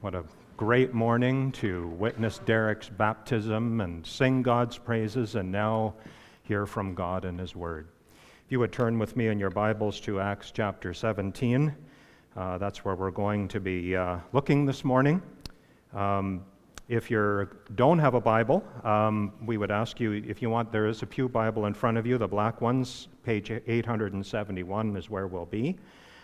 What a great morning to witness Derek's baptism and sing God's praises and now hear from God and His Word. If you would turn with me in your Bibles to Acts chapter 17, that's where we're going to be looking this morning. If you don't have a Bible, we would ask you, if you want, there is a pew Bible in front of you, the black ones, page 871 is where we'll be.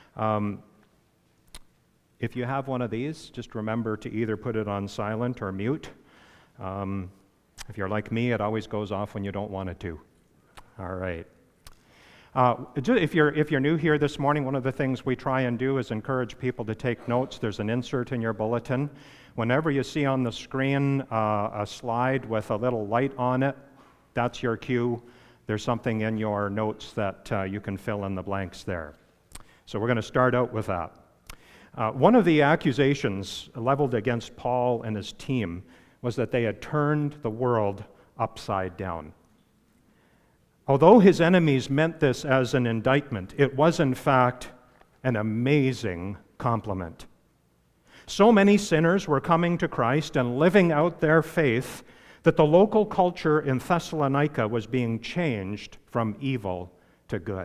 If you have one of these, just remember to either put it on silent or mute. If you're like me, it always goes off when you don't want it to. All right. If you're new here this morning, one of the things we try and do is encourage people to take notes. There's an insert in your bulletin. Whenever you see on the screen a slide with a little light on it, that's your cue. There's something in your notes that you can fill in the blanks there. So we're going to start out with that. One of the accusations leveled against Paul and his team was that they had turned the world upside down. Although his enemies meant this as an indictment, it was in fact an amazing compliment. So many sinners were coming to Christ and living out their faith that the local culture in Thessalonica was being changed from evil to good.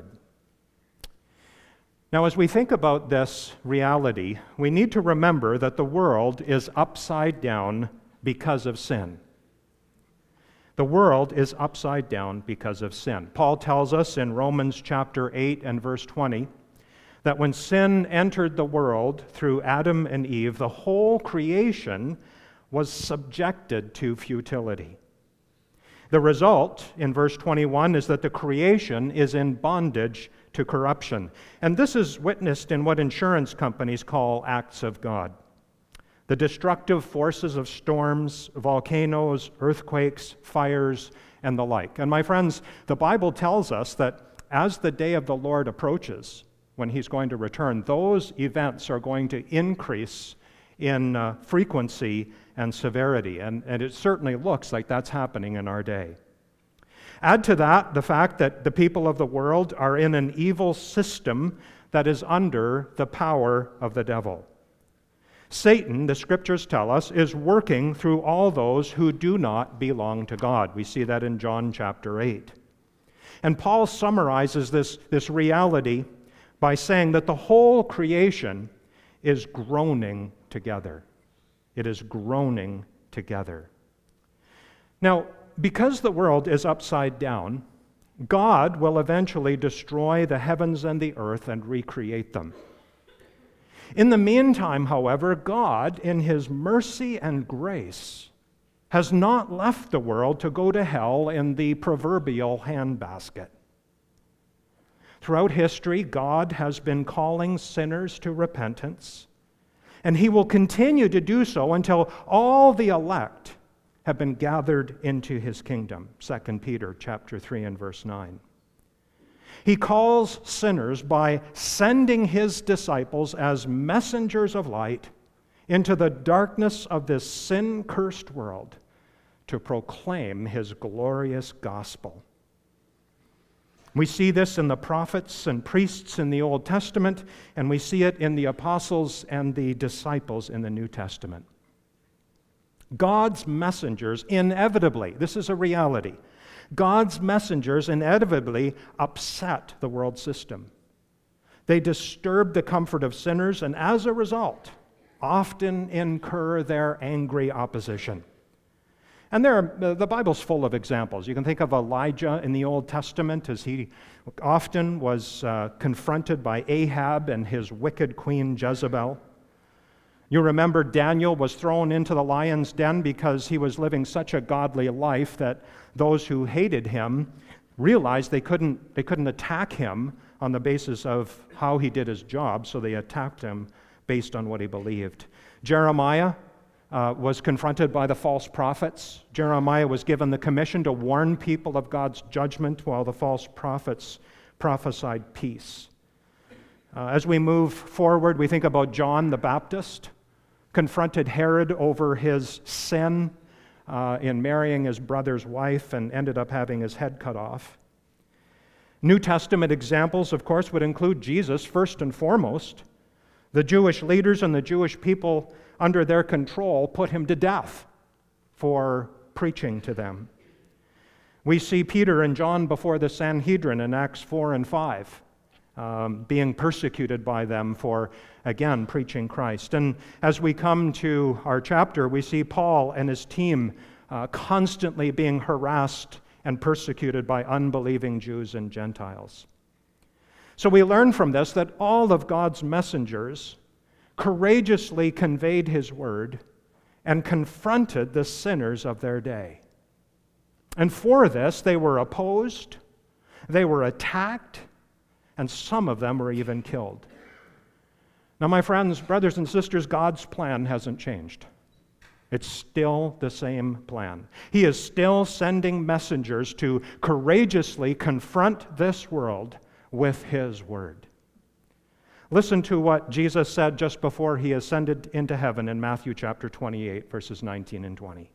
Now, as we think about this reality, we need to remember that the world is upside down because of sin. The world is upside down because of sin. Paul tells us in Romans chapter 8 and verse 20 that when sin entered the world through Adam and Eve, the whole creation was subjected to futility. The result, in verse 21, is that the creation is in bondage to corruption. And this is witnessed in what insurance companies call acts of God. The destructive forces of storms, volcanoes, earthquakes, fires, and the like. And my friends, the Bible tells us that as the day of the Lord approaches, when He's going to return, those events are going to increase in frequency and severity. And it certainly looks like that's happening in our day. Add to that the fact that the people of the world are in an evil system that is under the power of the devil. Satan, the Scriptures tell us, is working through all those who do not belong to God. We see that in John chapter 8. And Paul summarizes this reality by saying that the whole creation is groaning together. It is groaning together. Now, because the world is upside down, God will eventually destroy the heavens and the earth and recreate them. In the meantime, however, God, in His mercy and grace, has not left the world to go to hell in the proverbial handbasket. Throughout history, God has been calling sinners to repentance, and He will continue to do so until all the elect have been gathered into His kingdom. 2 Peter chapter 3 and verse 9. He calls sinners by sending His disciples as messengers of light into the darkness of this sin-cursed world to proclaim His glorious gospel. We see this in the prophets and priests in the Old Testament, and we see it in the apostles and the disciples in the New Testament. God's messengers inevitably, this is a reality, God's messengers inevitably upset the world system. They disturb the comfort of sinners, and as a result, often incur their angry opposition. And the Bible's full of examples. You can think of Elijah in the Old Testament as he often was confronted by Ahab and his wicked queen Jezebel. You remember Daniel was thrown into the lion's den because he was living such a godly life that those who hated him realized they couldn't attack him on the basis of how he did his job, so they attacked him based on what he believed. Jeremiah was confronted by the false prophets. Jeremiah was given the commission to warn people of God's judgment while the false prophets prophesied peace. As we move forward, we think about John the Baptist, confronted Herod over his sin in marrying his brother's wife and ended up having his head cut off. New Testament examples, of course, would include Jesus first and foremost. The Jewish leaders and the Jewish people under their control put him to death for preaching to them. We see Peter and John before the Sanhedrin in Acts 4 and 5, being persecuted by them for, again, preaching Christ. And as we come to our chapter, we see Paul and his team constantly being harassed and persecuted by unbelieving Jews and Gentiles. So we learn from this that all of God's messengers courageously conveyed his word and confronted the sinners of their day. And for this, they were opposed, they were attacked, and some of them were even killed. Now, my friends, brothers and sisters, God's plan hasn't changed. It's still the same plan. He is still sending messengers to courageously confront this world with his word. Listen to what Jesus said just before he ascended into heaven in Matthew chapter 28, verses 19 and 20.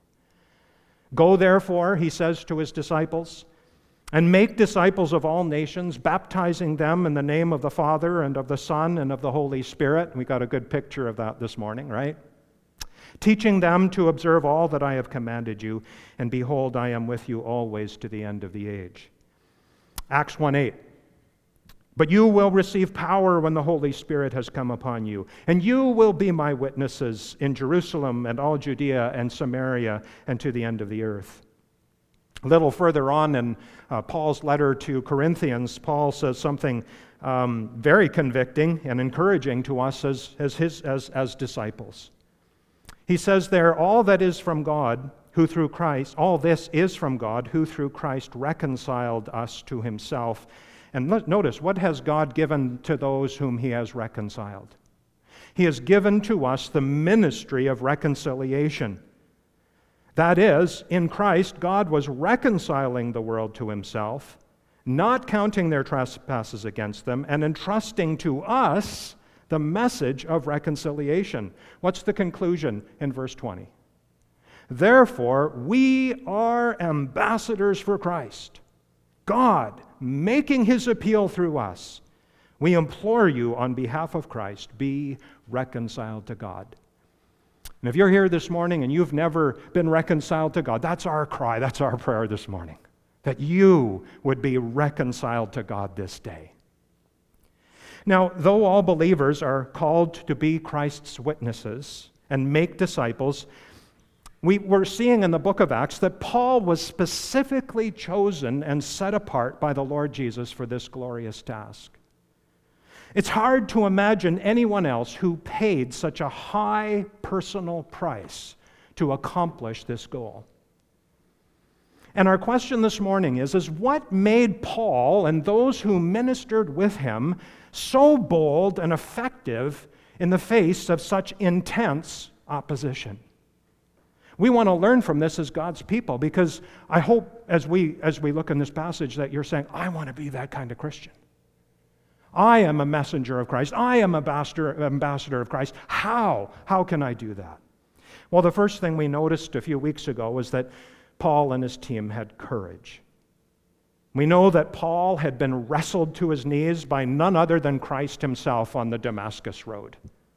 Go therefore, he says to his disciples, and make disciples of all nations, baptizing them in the name of the Father and of the Son and of the Holy Spirit. We got a good picture of that this morning, right? Teaching them to observe all that I have commanded you, and behold, I am with you always to the end of the age. Acts 1:8. But you will receive power when the Holy Spirit has come upon you, and you will be my witnesses in Jerusalem and all Judea and Samaria and to the end of the earth. A little further on in Paul's letter to Corinthians, Paul says something very convicting and encouraging to us as disciples. He says there, all that is from God, who through Christ, all this is from God, who through Christ reconciled us to himself. And notice, what has God given to those whom he has reconciled? He has given to us the ministry of reconciliation. That is, in Christ, God was reconciling the world to himself, not counting their trespasses against them, and entrusting to us the message of reconciliation. What's the conclusion in verse 20? Therefore, we are ambassadors for Christ, God making his appeal through us. We implore you on behalf of Christ, be reconciled to God. And if you're here this morning and you've never been reconciled to God, that's our cry, that's our prayer this morning, that you would be reconciled to God this day. Now, though all believers are called to be Christ's witnesses and make disciples, we're seeing in the book of Acts that Paul was specifically chosen and set apart by the Lord Jesus for this glorious task. It's hard to imagine anyone else who paid such a high personal price to accomplish this goal. And our question this morning is what made Paul and those who ministered with him so bold and effective in the face of such intense opposition? We want to learn from this as God's people, because I hope as we look in this passage that you're saying, I want to be that kind of Christian. I am a messenger of Christ. I am an ambassador of Christ. How? How can I do that? Well, the first thing we noticed a few weeks ago was that Paul and his team had courage. We know that Paul had been wrestled to his knees by none other than Christ himself on the Damascus road.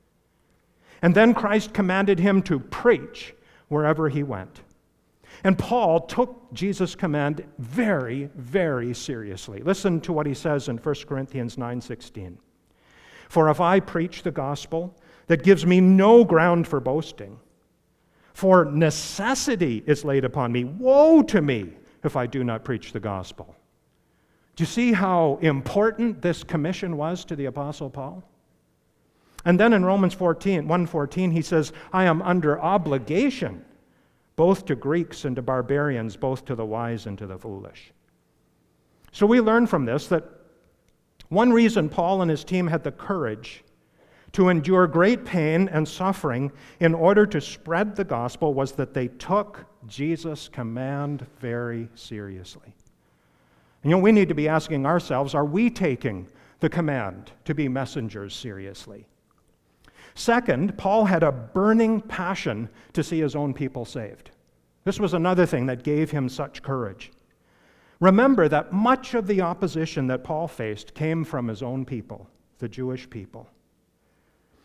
And then Christ commanded him to preach wherever he went. And Paul took Jesus' command very, very seriously. Listen to what he says in 1 Corinthians 9:16. For if I preach the gospel, that gives me no ground for boasting. For necessity is laid upon me. Woe to me if I do not preach the gospel. Do you see how important this commission was to the Apostle Paul? And then in Romans 1:14, he says, I am under obligation both to Greeks and to barbarians, both to the wise and to the foolish. So we learn from this that one reason Paul and his team had the courage to endure great pain and suffering in order to spread the gospel was that they took Jesus' command very seriously. And we need to be asking ourselves, are we taking the command to be messengers seriously? Second, Paul had a burning passion to see his own people saved. This was another thing that gave him such courage. Remember that much of the opposition that Paul faced came from his own people, the Jewish people.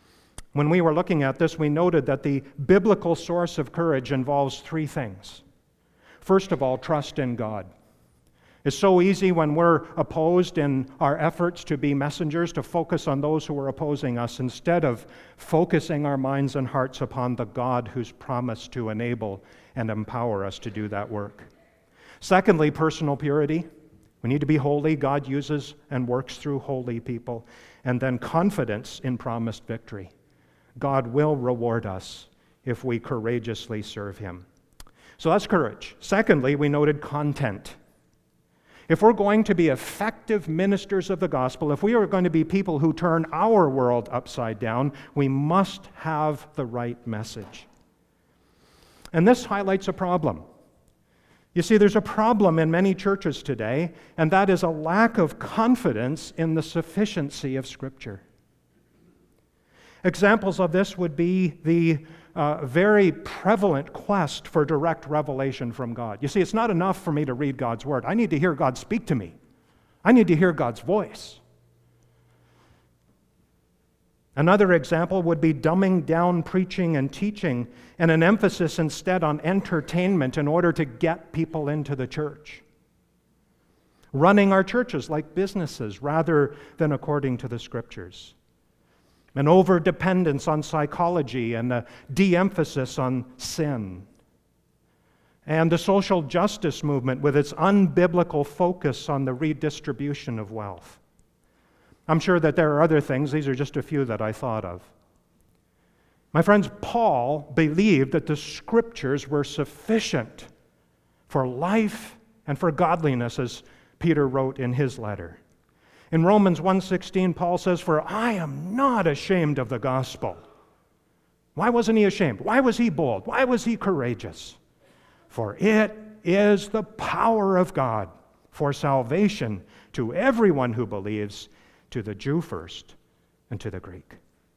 When we were looking at this, we noted that the biblical source of courage involves three things. First of all, trust in God. It's so easy when we're opposed in our efforts to be messengers to focus on those who are opposing us instead of focusing our minds and hearts upon the God who's promised to enable and empower us to do that work. Secondly, personal purity. We need to be holy. God uses and works through holy people. And then confidence in promised victory. God will reward us if we courageously serve Him. So that's courage. Secondly, we noted content. If we're going to be effective ministers of the gospel, if we are going to be people who turn our world upside down, we must have the right message. And this highlights a problem. You see, there's a problem in many churches today, and that is a lack of confidence in the sufficiency of Scripture. Examples of this would be the very prevalent quest for direct revelation from God. You see, it's not enough for me to read God's Word. I need to hear God speak to me. I need to hear God's voice. Another example would be dumbing down preaching and teaching and an emphasis instead on entertainment in order to get people into the church. Running our churches like businesses rather than according to the Scriptures. An over-dependence on psychology and a de-emphasis on sin. And the social justice movement with its unbiblical focus on the redistribution of wealth. I'm sure that there are other things. These are just a few that I thought of. My friends, Paul believed that the Scriptures were sufficient for life and for godliness, as Peter wrote in his letter. In Romans 1:16, Paul says, "For I am not ashamed of the gospel." Why wasn't he ashamed? Why was he bold? Why was he courageous? For it is the power of God for salvation to everyone who believes, to the Jew first and to the Greek.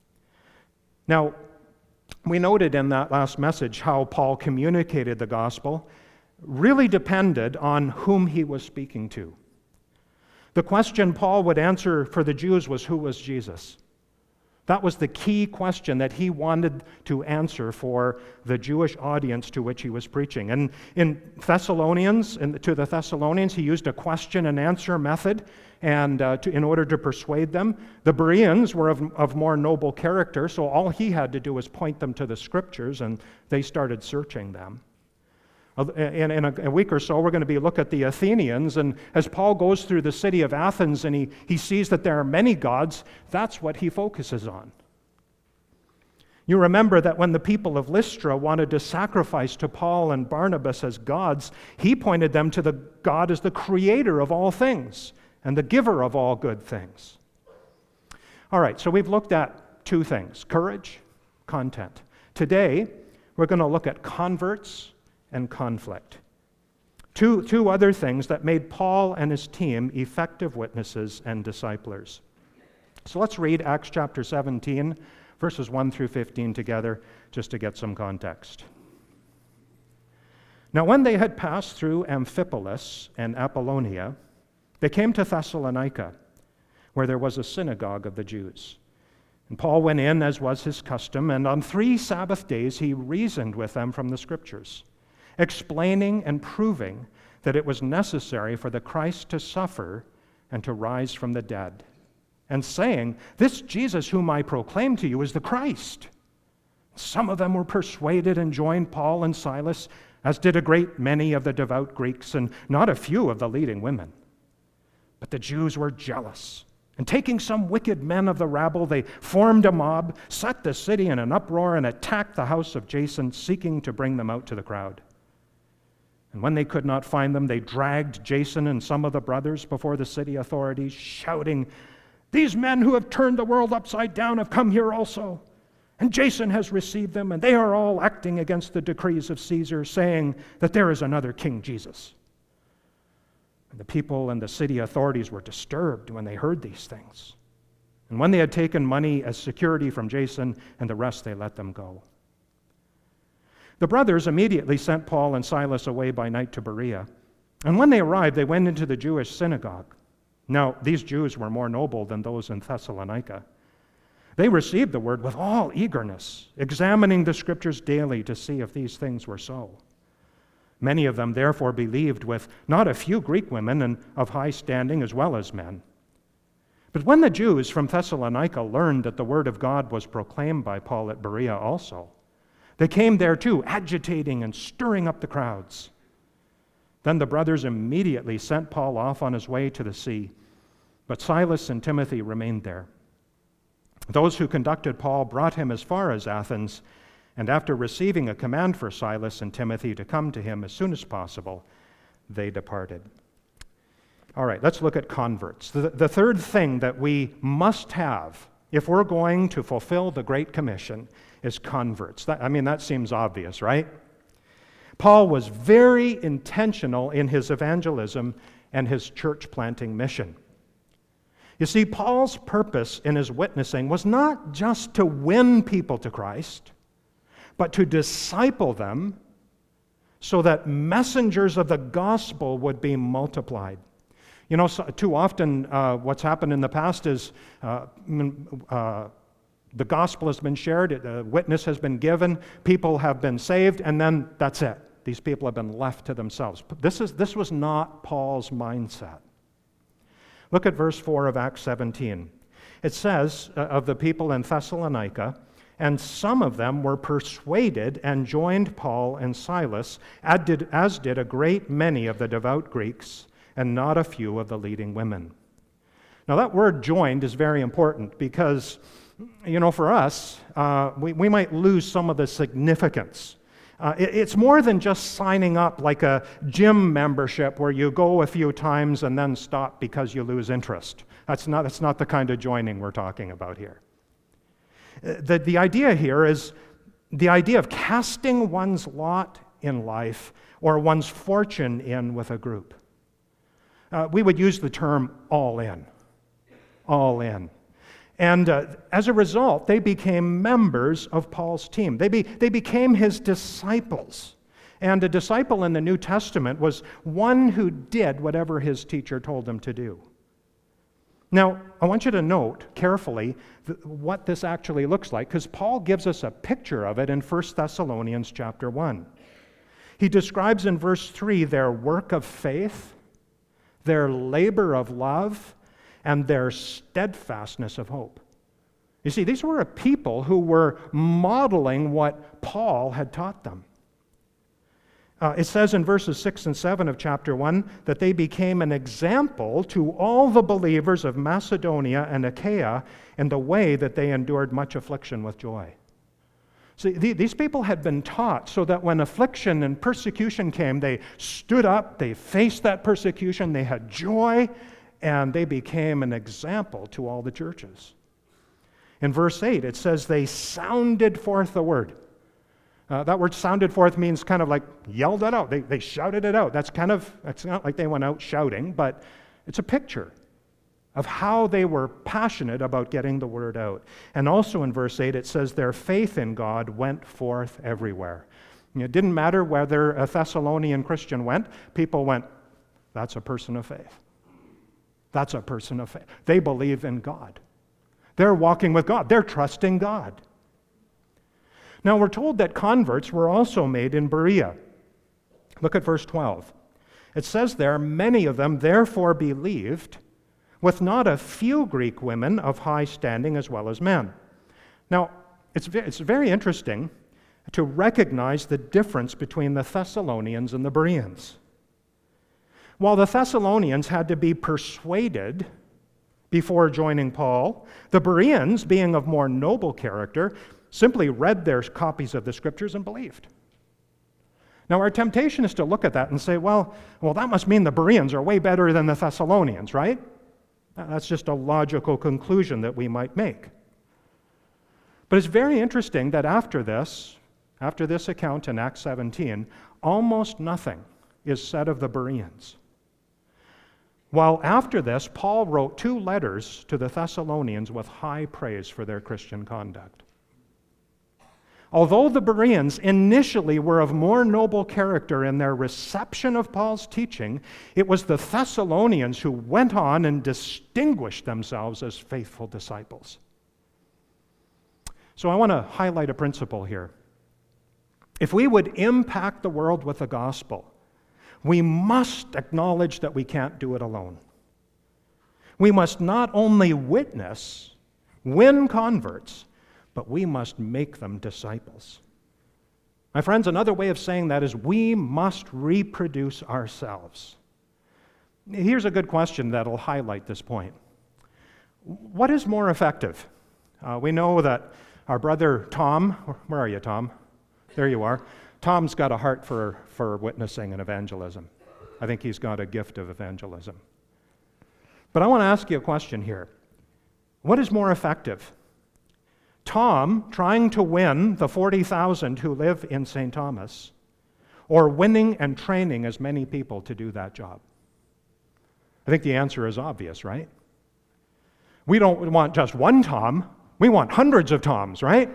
Now, we noted in that last message how Paul communicated the gospel really depended on whom he was speaking to. The question Paul would answer for the Jews was, who was Jesus? That was the key question that he wanted to answer for the Jewish audience to which he was preaching. And to the Thessalonians, he used a question and answer method in order to persuade them. The Bereans were of more noble character, so all he had to do was point them to the Scriptures, and they started searching them. In a week or so, we're going to look at the Athenians, and as Paul goes through the city of Athens and he sees that there are many gods, that's what he focuses on. You remember that when the people of Lystra wanted to sacrifice to Paul and Barnabas as gods, he pointed them to the God as the creator of all things and the giver of all good things. All right, so we've looked at two things, courage, content. Today, we're going to look at converts and conflict. Two other things that made Paul and his team effective witnesses and disciplers. So let's read Acts chapter 17, verses 1 through 15 together, just to get some context. Now when they had passed through Amphipolis and Apollonia, they came to Thessalonica, where there was a synagogue of the Jews. And Paul went in, as was his custom, and on 3 Sabbath days he reasoned with them from the Scriptures, explaining and proving that it was necessary for the Christ to suffer and to rise from the dead, and saying, "This Jesus whom I proclaim to you is the Christ." Some of them were persuaded and joined Paul and Silas, as did a great many of the devout Greeks, and not a few of the leading women. But the Jews were jealous, and taking some wicked men of the rabble, they formed a mob, set the city in an uproar, and attacked the house of Jason, seeking to bring them out to the crowd. And when they could not find them, they dragged Jason and some of the brothers before the city authorities, shouting, "These men who have turned the world upside down have come here also. And Jason has received them, and they are all acting against the decrees of Caesar, saying that there is another King Jesus." And the people and the city authorities were disturbed when they heard these things. And when they had taken money as security from Jason and the rest, they let them go. The brothers immediately sent Paul and Silas away by night to Berea. And when they arrived, they went into the Jewish synagogue. Now, these Jews were more noble than those in Thessalonica. They received the word with all eagerness, examining the Scriptures daily to see if these things were so. Many of them therefore believed, with not a few Greek women and of high standing as well as men. But when the Jews from Thessalonica learned that the word of God was proclaimed by Paul at Berea also, they came there too, agitating and stirring up the crowds. Then the brothers immediately sent Paul off on his way to the sea, but Silas and Timothy remained there. Those who conducted Paul brought him as far as Athens, and after receiving a command for Silas and Timothy to come to him as soon as possible, they departed. All right, let's look at converts. The third thing that we must have if we're going to fulfill the Great Commission is converts. That seems obvious, right? Paul was very intentional in his evangelism and his church planting mission. You see, Paul's purpose in his witnessing was not just to win people to Christ, but to disciple them so that messengers of the gospel would be multiplied. You know, too often what's happened in the past is the gospel has been shared, a witness has been given, people have been saved, and then that's it. These people have been left to themselves. This was not Paul's mindset. Look at verse 4 of Acts 17. It says of the people in Thessalonica, and some of them were persuaded and joined Paul and Silas, as did a great many of the devout Greeks, and not a few of the leading women. Now that word joined is very important because, you know, for us, we might lose some of the significance. It's more than just signing up like a gym membership where you go a few times and then stop because you lose interest. That's not the kind of joining we're talking about here. The idea here is the idea of casting one's lot in life or one's fortune in with a group. We would use the term all in. All in. And as a result, they became members of Paul's team. They became his disciples. And a disciple in the New Testament was one who did whatever his teacher told him to do. Now, I want you to note carefully what this actually looks like, because Paul gives us a picture of it in 1 Thessalonians chapter 1. He describes in verse 3 their work of faith, their labor of love, and their steadfastness of hope. You see, these were a people who were modeling what Paul had taught them. It says in verses 6 and 7 of chapter 1 that they became an example to all the believers of Macedonia and Achaia in the way that they endured much affliction with joy. See, these people had been taught so that when affliction and persecution came, they stood up, they faced that persecution, they had joy, and they became an example to all the churches. In verse 8, it says they sounded forth the word. That word sounded forth means kind of like yelled it out. They shouted it out. It's not like they went out shouting, but it's a picture of how they were passionate about getting the word out. And also in verse 8, it says their faith in God went forth everywhere. It didn't matter whether a Thessalonian Christian went, people went, that's a person of faith. That's a person of faith. They believe in God. They're walking with God. They're trusting God. Now we're told that converts were also made in Berea. Look at verse 12. It says there, many of them therefore believed, with not a few Greek women of high standing as well as men. Now, it's very interesting to recognize the difference between the Thessalonians and the Bereans. While the Thessalonians had to be persuaded before joining Paul, the Bereans, being of more noble character, simply read their copies of the Scriptures and believed. Now, our temptation is to look at that and say, well, that must mean the Bereans are way better than the Thessalonians, right? That's just a logical conclusion that we might make. But it's very interesting that after this account in Acts 17, almost nothing is said of the Bereans. While after this, Paul wrote 2 letters to the Thessalonians with high praise for their Christian conduct. Although the Bereans initially were of more noble character in their reception of Paul's teaching, it was the Thessalonians who went on and distinguished themselves as faithful disciples. So I want to highlight a principle here. If we would impact the world with the gospel, we must acknowledge that we can't do it alone. We must not only witness, win converts, but we must make them disciples. My friends, another way of saying that is we must reproduce ourselves. Here's a good question that'll highlight this point. What is more effective? We know that our brother Tom, where are you, Tom? There you are. Tom's got a heart for witnessing and evangelism. I think he's got a gift of evangelism. But I want to ask you a question here. What is more effective? Tom trying to win the 40,000 who live in St. Thomas, or winning and training as many people to do that job? I think the answer is obvious, right? We don't want just one Tom. We want hundreds of Toms, right?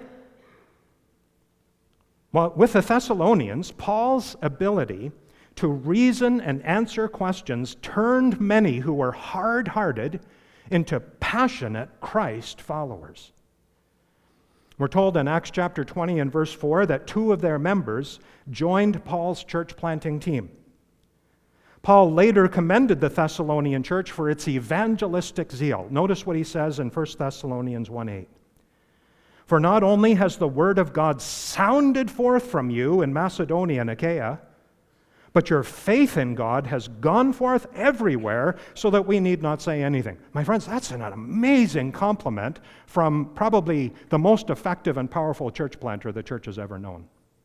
Well, with the Thessalonians, Paul's ability to reason and answer questions turned many who were hard-hearted into passionate Christ followers. We're told in Acts chapter 20 and verse 4 that 2 of their members joined Paul's church planting team. Paul later commended the Thessalonian church for its evangelistic zeal. Notice what he says in 1 Thessalonians 1:8. For not only has the word of God sounded forth from you in Macedonia and Achaia, but your faith in God has gone forth everywhere so that we need not say anything. My friends, that's an amazing compliment from probably the most effective and powerful church planter the church has ever known.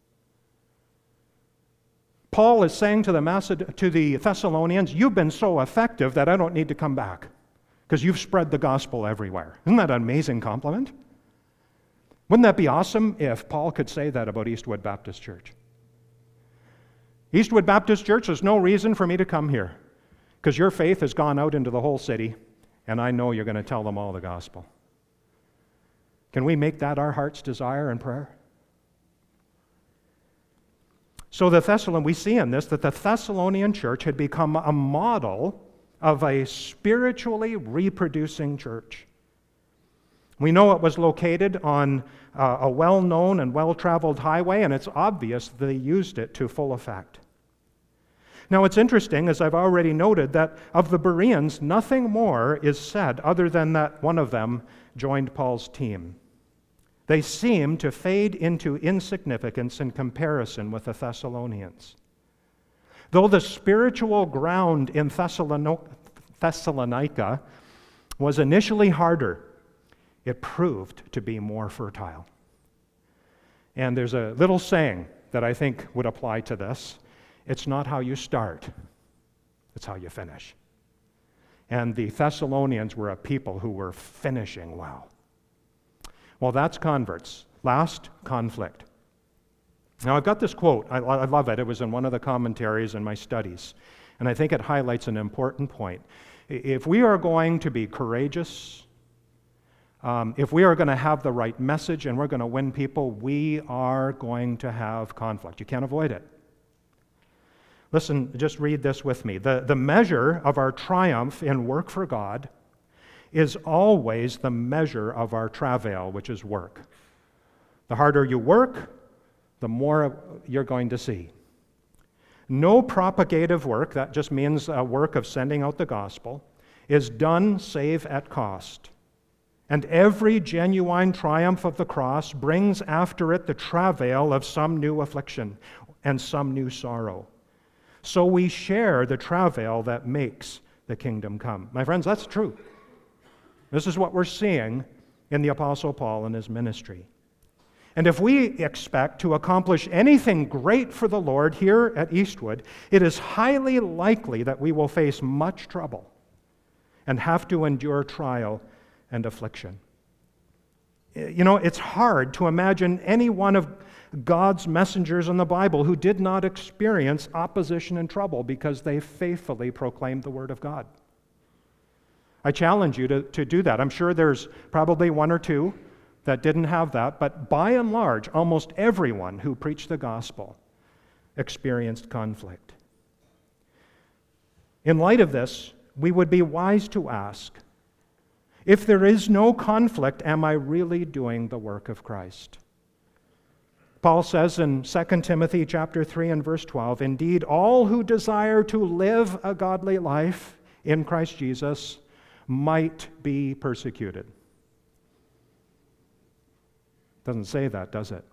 Paul is saying to the Thessalonians, you've been so effective that I don't need to come back because you've spread the gospel everywhere. Isn't that an amazing compliment? Wouldn't that be awesome if Paul could say that about Eastwood Baptist Church? Eastwood Baptist Church, there's no reason for me to come here because your faith has gone out into the whole city and I know you're going to tell them all the gospel. Can we make that our heart's desire and prayer? So we see in this that the Thessalonian church had become a model of a spiritually reproducing church. We know it was located on a well-known and well-traveled highway, and it's obvious they used it to full effect. Now, it's interesting, as I've already noted, that of the Bereans, nothing more is said other than that one of them joined Paul's team. They seem to fade into insignificance in comparison with the Thessalonians. Though the spiritual ground in Thessalonica was initially harder, it proved to be more fertile. And there's a little saying that I think would apply to this. It's not how you start, it's how you finish. And the Thessalonians were a people who were finishing well. Well, that's converts. Last, conflict. Now, I've got this quote. I love it. It was in one of the commentaries in my studies. And I think it highlights an important point. If we are going to be courageous, if we are going to have the right message and we're going to win people, we are going to have conflict. You can't avoid it. Listen, just read this with me. The measure of our triumph in work for God is always the measure of our travail, which is work. The harder you work, the more you're going to see. No propagative work, that just means a work of sending out the gospel, is done save at cost. And every genuine triumph of the cross brings after it the travail of some new affliction and some new sorrow. So we share the travail that makes the kingdom come. My friends, that's true. This is what we're seeing in the Apostle Paul and his ministry. And if we expect to accomplish anything great for the Lord here at Eastwood, it is highly likely that we will face much trouble and have to endure trial and affliction. You know, it's hard to imagine any one of God's messengers in the Bible who did not experience opposition and trouble because they faithfully proclaimed the Word of God. I challenge you to do that. I'm sure there's probably one or two that didn't have that, but by and large, almost everyone who preached the gospel experienced conflict. In light of this, we would be wise to ask, If there is no conflict, am I really doing the work of Christ? Paul says in 2 Timothy chapter 3 and verse 12, "Indeed, all who desire to live a godly life in Christ Jesus might be persecuted." Doesn't say that, does it?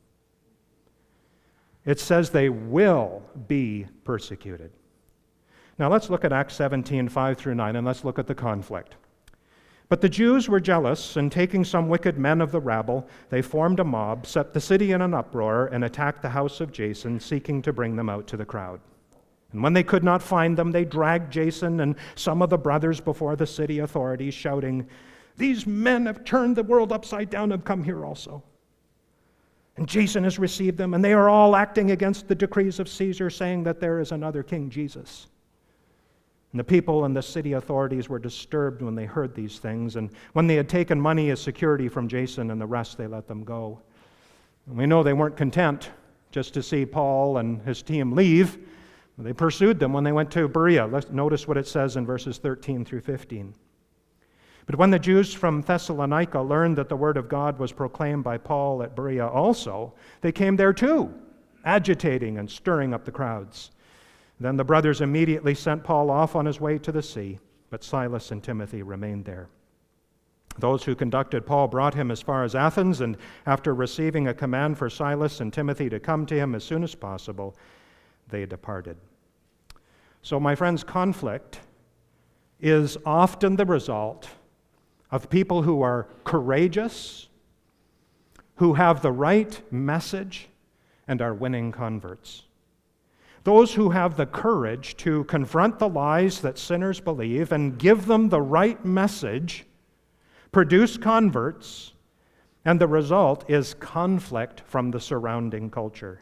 It says they will be persecuted. Now let's look at Acts 17, 5 through 9, and let's look at the conflict. "But the Jews were jealous, and taking some wicked men of the rabble, they formed a mob, set the city in an uproar, and attacked the house of Jason, seeking to bring them out to the crowd. And when they could not find them, they dragged Jason and some of the brothers before the city authorities, shouting, 'These men have turned the world upside down and come here also. And Jason has received them, and they are all acting against the decrees of Caesar, saying that there is another king, Jesus.' And the people and the city authorities were disturbed when they heard these things, and when they had taken money as security from Jason and the rest, they let them go. And we know they weren't content just to see Paul and his team leave. They pursued them when they went to Berea. Let's notice what it says in verses 13 through 15. But when the Jews from Thessalonica learned that the word of God was proclaimed by Paul at Berea also, they came there too, agitating and stirring up the crowds. Then the brothers immediately sent Paul off on his way to the sea, but Silas and Timothy remained there. Those who conducted Paul brought him as far as Athens, and after receiving a command for Silas and Timothy to come to him as soon as possible, they departed." So, my friends, conflict is often the result of people who are courageous, who have the right message, and are winning converts. Those who have the courage to confront the lies that sinners believe and give them the right message produce converts, and the result is conflict from the surrounding culture.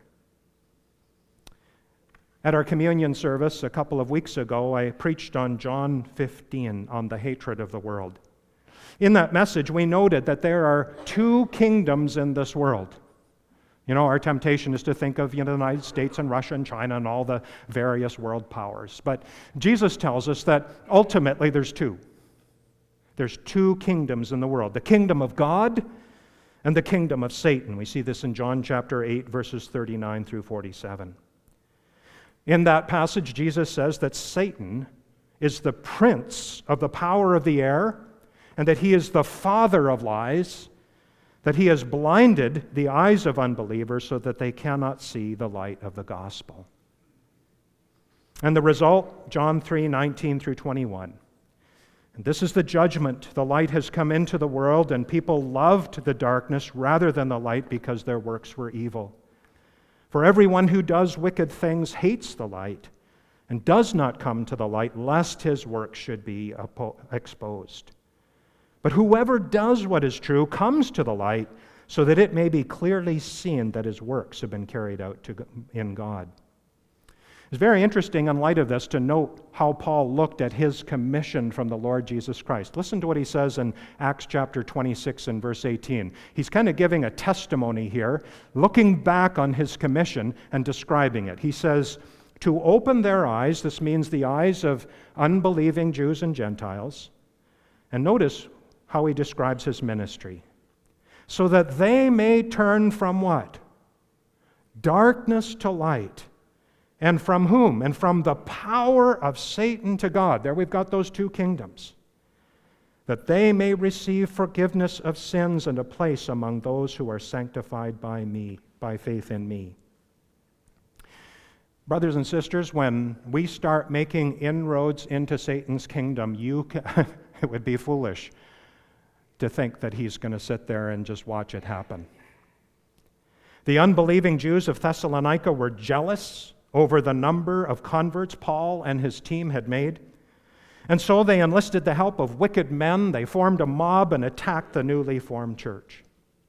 At our communion service a couple of weeks ago, I preached on John 15, on the hatred of the world. In that message, we noted that there are two kingdoms in this world. You know, our temptation is to think of the United States and Russia and China and all the various world powers. But Jesus tells us that ultimately there's two. There's two kingdoms in the world, the kingdom of God and the kingdom of Satan. We see this in John chapter 8, verses 39 through 47. In that passage, Jesus says that Satan is the prince of the power of the air, and that he is the father of lies, that he has blinded the eyes of unbelievers so that they cannot see the light of the gospel. And the result, John 3:19 through 21. "And this is the judgment. The light has come into the world, and people loved the darkness rather than the light because their works were evil. For everyone who does wicked things hates the light and does not come to the light, lest his works should be exposed. But whoever does what is true comes to the light, so that it may be clearly seen that his works have been carried out in God." It's very interesting in light of this to note how Paul looked at his commission from the Lord Jesus Christ. Listen to what he says in Acts chapter 26 and verse 18. He's kind of giving a testimony here, looking back on his commission and describing it. He says, "To open their eyes," this means the eyes of unbelieving Jews and Gentiles, and notice how he describes his ministry, "so that they may turn from" what? "Darkness to light. And from whom? And from the power of Satan to God." There we've got those two kingdoms. "That they may receive forgiveness of sins and a place among those who are sanctified by me, by faith in me." Brothers and sisters, when we start making inroads into Satan's kingdom, it would be foolish to think that he's going to sit there and just watch it happen. The unbelieving Jews of Thessalonica were jealous over the number of converts Paul and his team had made. And so they enlisted the help of wicked men. They formed a mob and attacked the newly formed church.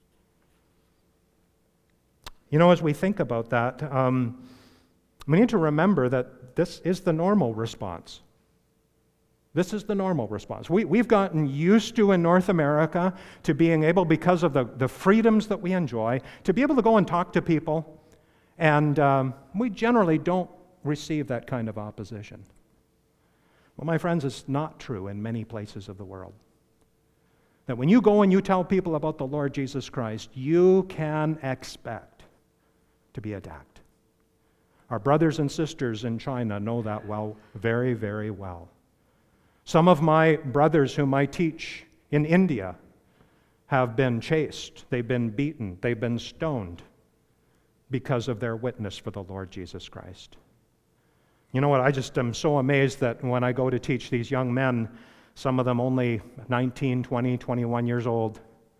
You know, as we think about that, we need to remember that this is the normal response. This is the normal response. We've gotten used to in North America to being able, because of the freedoms that we enjoy, to be able to go and talk to people, and we generally don't receive that kind of opposition. Well, my friends, it's not true in many places of the world. that when you go and you tell people about the Lord Jesus Christ, you can expect to be attacked. Our brothers and sisters in China know that well, very, very well. Some of my brothers whom I teach in India have been chased, they've been beaten, they've been stoned because of their witness for the Lord Jesus Christ. You know what, I just am so amazed that when I go to teach these young men, some of them only 19, 20, 21 years old,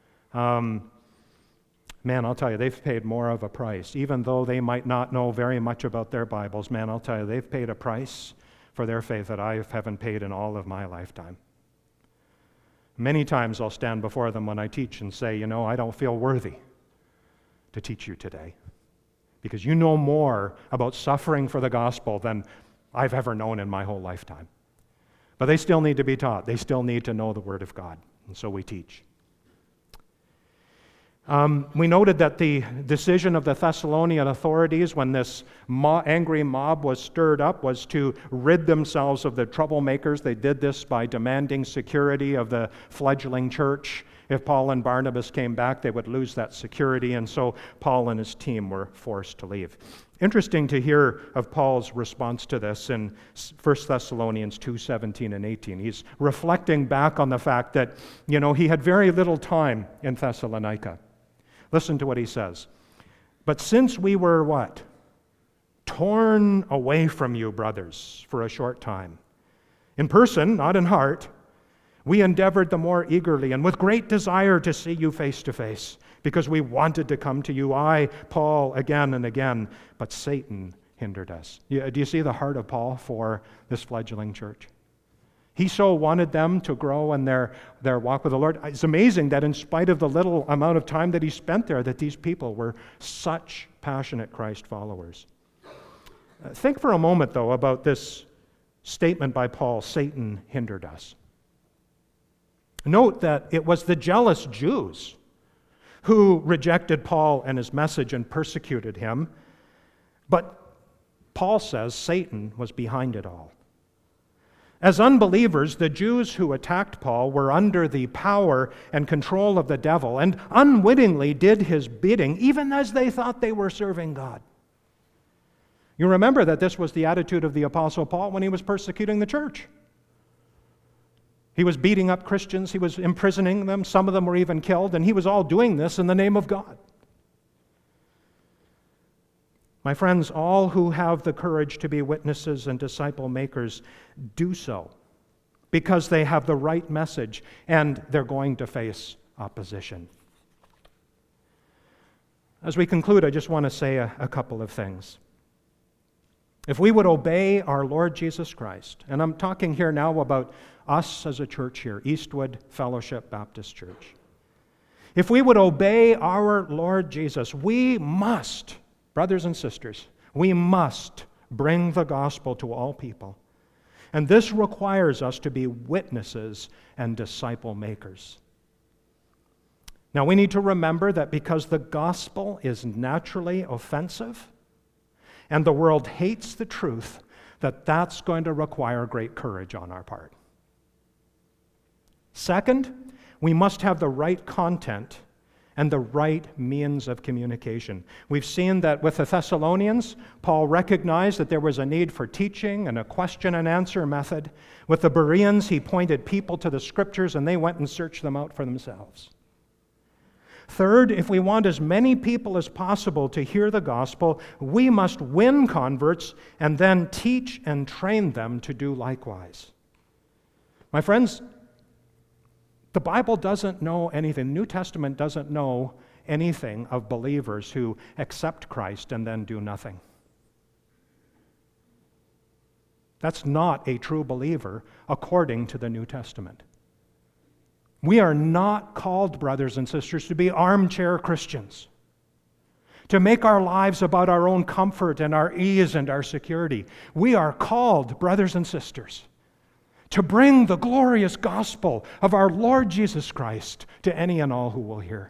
man, I'll tell you, they've paid more of a price. Even though they might not know very much about their Bibles, man, I'll tell you, they've paid a price for their faith that I haven't paid in all of my lifetime. Many times I'll stand before them when I teach and say, you know, I don't feel worthy to teach you today because you know more about suffering for the gospel than I've ever known in my whole lifetime. But they still need to be taught. They still need to know the Word of God, and so we teach. We noted that the decision of the Thessalonian authorities when this angry mob was stirred up was to rid themselves of the troublemakers. They did this by demanding security of the fledgling church. If Paul and Barnabas came back, they would lose that security, and so Paul and his team were forced to leave. Interesting to hear of Paul's response to this in 1 Thessalonians 2:17 and 18. He's reflecting back on the fact that, you know, he had very little time in Thessalonica. Listen to what he says. But since we were what? Torn away from you, brothers, for a short time. In person, not in heart, we endeavored the more eagerly and with great desire to see you face to face, because we wanted to come to you, I, Paul, again and again, but Satan hindered us. Do you see the heart of Paul for this fledgling church? He so wanted them to grow in their walk with the Lord. It's amazing that in spite of the little amount of time that he spent there, that these people were such passionate Christ followers. Think for a moment, though, about this statement by Paul, Satan hindered us. Note that it was the jealous Jews who rejected Paul and his message and persecuted him, but Paul says Satan was behind it all. As unbelievers, the Jews who attacked Paul were under the power and control of the devil and unwittingly did his bidding, even as they thought they were serving God. You remember that this was the attitude of the Apostle Paul when he was persecuting the church. He was beating up Christians, he was imprisoning them, some of them were even killed, and he was all doing this in the name of God. My friends, all who have the courage to be witnesses and disciple makers do so because they have the right message and they're going to face opposition. As we conclude, I just want to say a couple of things. If we would obey our Lord Jesus Christ, and I'm talking here now about us as a church here, Eastwood Fellowship Baptist Church. If we would obey our Lord Jesus, we must, brothers and sisters, we must bring the gospel to all people. And this requires us to be witnesses and disciple makers. Now, we need to remember that because the gospel is naturally offensive and the world hates the truth, that's going to require great courage on our part. Second, we must have the right content and the right means of communication. We've seen that with the Thessalonians, Paul recognized that there was a need for teaching and a question and answer method. With the Bereans, he pointed people to the Scriptures and they went and searched them out for themselves. Third, if we want as many people as possible to hear the gospel, we must win converts and then teach and train them to do likewise. My friends, the Bible doesn't know anything. The New Testament doesn't know anything of believers who accept Christ and then do nothing. That's not a true believer according to the New Testament. We are not called, brothers and sisters, to be armchair Christians, to make our lives about our own comfort and our ease and our security. We are called, brothers and sisters, to bring the glorious gospel of our Lord Jesus Christ to any and all who will hear.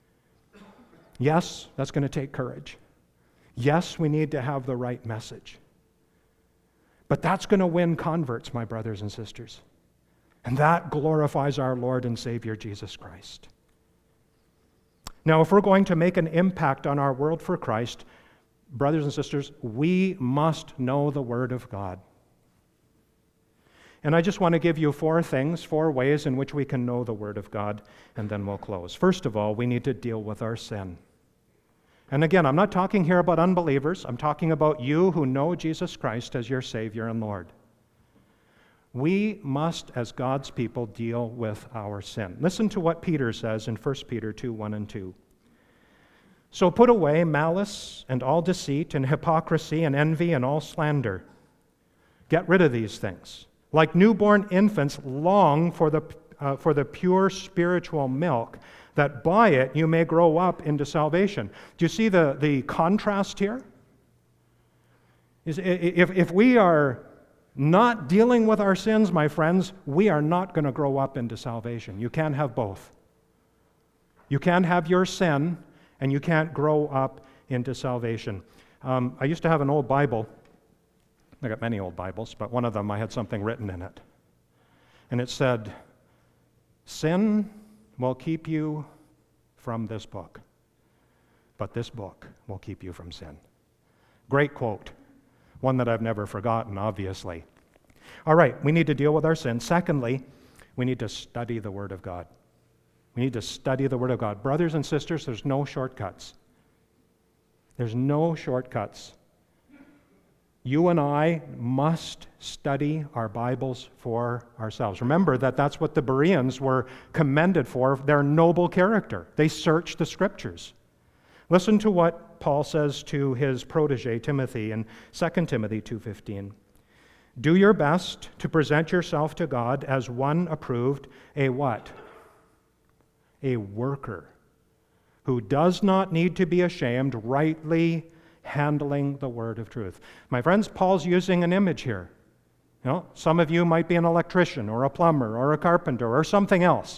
Yes, that's going to take courage. Yes, we need to have the right message. But that's going to win converts, my brothers and sisters. And that glorifies our Lord and Savior Jesus Christ. Now, if we're going to make an impact on our world for Christ, brothers and sisters, we must know the Word of God. And I just want to give you four ways in which we can know the Word of God, and then we'll close. First of all, we need to deal with our sin. And again, I'm not talking here about unbelievers. I'm talking about you who know Jesus Christ as your Savior and Lord. We must, as God's people, deal with our sin. Listen to what Peter says in 1 Peter 2:1 and 2. So put away malice and all deceit and hypocrisy and envy and all slander. Get rid of these things. Like newborn infants, long for the pure spiritual milk, that by it you may grow up into salvation. Do you see the contrast here? If we are not dealing with our sins, my friends, we are not going to grow up into salvation. You can't have both. You can't have your sin, and you can't grow up into salvation. I used to have an old Bible. I got many old Bibles, but one of them I had something written in it. And it said, "Sin will keep you from this book, but this book will keep you from sin." Great quote. One that I've never forgotten, obviously. All right, we need to deal with our sin. Secondly, we need to study the Word of God. We need to study the Word of God. Brothers and sisters, there's no shortcuts. There's no shortcuts. You and I must study our Bibles for ourselves. Remember that that's what the Bereans were commended for, their noble character. They searched the Scriptures. Listen to what Paul says to his protege, Timothy, in 2 Timothy 2:15. Do your best to present yourself to God as one approved, a what? A worker who does not need to be ashamed, rightly handling the word of truth. My friends, Paul's using an image here. You know, some of you might be an electrician or a plumber or a carpenter or something else.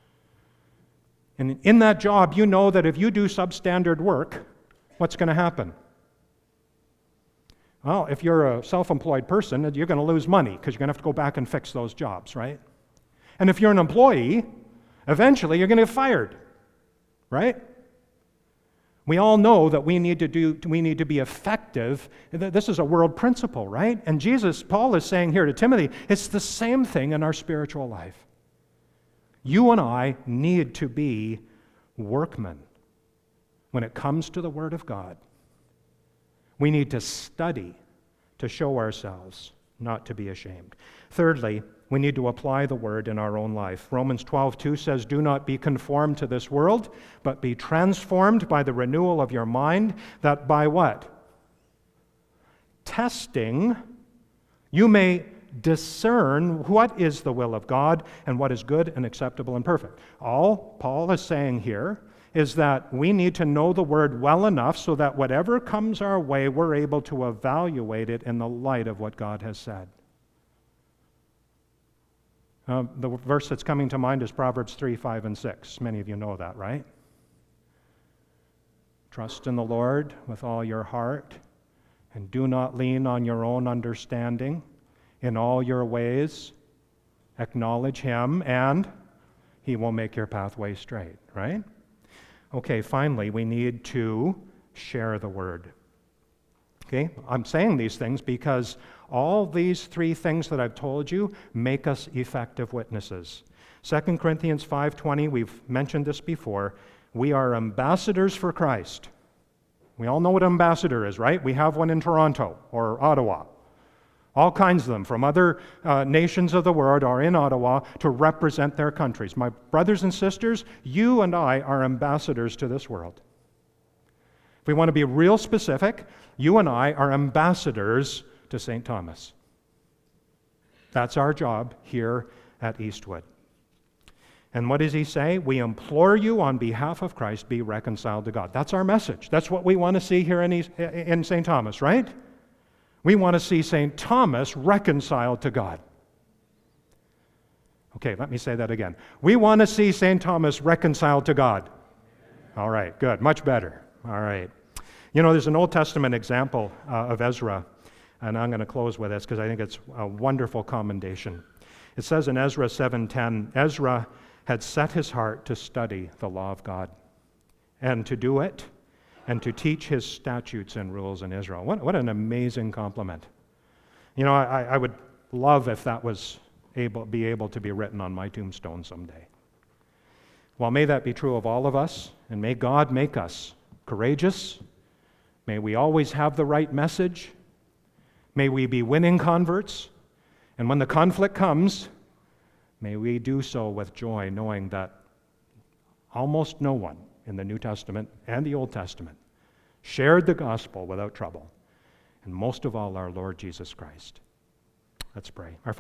And in that job, you know that if you do substandard work, what's going to happen? Well, if you're a self-employed person, you're going to lose money because you're going to have to go back and fix those jobs, right? And if you're an employee, eventually you're going to get fired, right? We all know that we need to be effective. This is a world principle, right? And Paul is saying here to Timothy, it's the same thing in our spiritual life. You and I need to be workmen when it comes to the Word of God. We need to study to show ourselves, not to be ashamed. Thirdly, we need to apply the Word in our own life. Romans 12:2 says, do not be conformed to this world, but be transformed by the renewal of your mind, that by what? Testing, you may discern what is the will of God and what is good and acceptable and perfect. All Paul is saying here is that we need to know the Word well enough so that whatever comes our way, we're able to evaluate it in the light of what God has said. The verse that's coming to mind is Proverbs 3:5 and 6. Many of you know that, right? Trust in the Lord with all your heart, and do not lean on your own understanding. In all your ways, acknowledge Him, and He will make your pathway straight, right? Okay, finally, we need to share the Word. Okay, I'm saying these things because all these three things that I've told you make us effective witnesses. 2 Corinthians 5:20, we've mentioned this before. We are ambassadors for Christ. We all know what an ambassador is, right? We have one in Toronto or Ottawa. All kinds of them from other nations of the world are in Ottawa to represent their countries. My brothers and sisters, you and I are ambassadors to this world. If we want to be real specific, you and I are ambassadors to St. Thomas. That's our job here at Eastwood. And what does he say? We implore you on behalf of Christ, be reconciled to God. That's our message. That's what we want to see here in St. Thomas, right? We want to see St. Thomas reconciled to God. Okay, let me say that again. We want to see St. Thomas reconciled to God. All right, good, much better. All right. You know, there's an Old Testament example of Ezra, and I'm going to close with this because I think it's a wonderful commendation. It says in Ezra 7:10, Ezra had set his heart to study the law of God and to do it and to teach his statutes and rules in Israel. What an amazing compliment. You know, I would love if that was be able to be written on my tombstone someday. Well, may that be true of all of us, and may God make us courageous. May we always have the right message. May we be winning converts. And when the conflict comes, may we do so with joy, knowing that almost no one in the New Testament and the Old Testament shared the gospel without trouble, and most of all our Lord Jesus Christ. Let's pray.